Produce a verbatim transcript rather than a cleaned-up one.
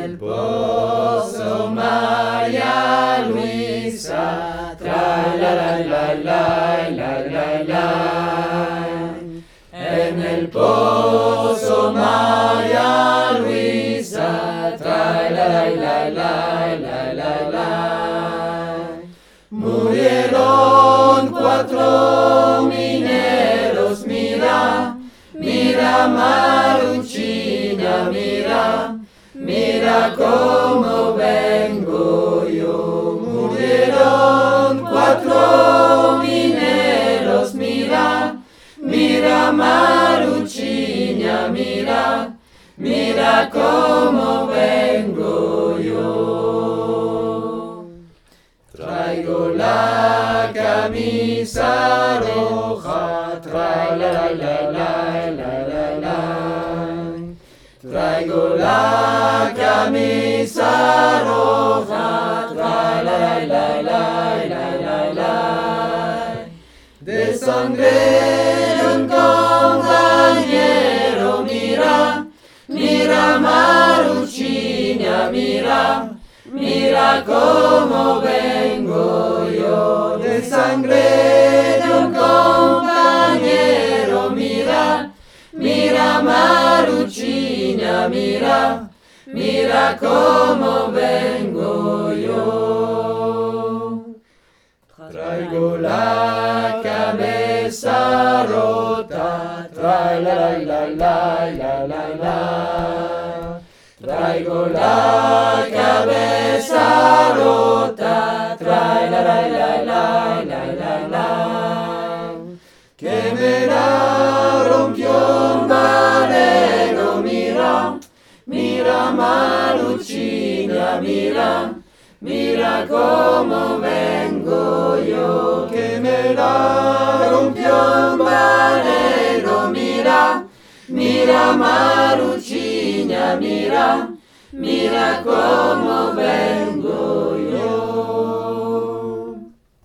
el pozo María Luisa, tra la la la la la la la. En el pozo María Luisa, tra la la la la la la la. Murieron cuatro mineros, mira, mira Maruchina, mira, mira cómo vengo yo. Murieron cuatro mineros, mira, mira Maruchina, mira, mira cómo vengo yo. Traigo la camisa roja, tra la la la la la la. Traigo la camisa roja, tra la la la la la la. De sangre de un compañero, mira, mira Maruchina, mira, mira cómo vengo yo. De sangre de un compañero, mira, mira Maruchina, mira, mira cómo vengo yo. Traigo la cabeza rota, tra la la la la la la la. Traigo la cabeza rota, tra la la la la la la la. Que me la rompió un marero, mira, mira Maruchina, mira, mira cómo vengo yo. Que me la rompió un marero, mira, mira Maruchina, mira, mira cómo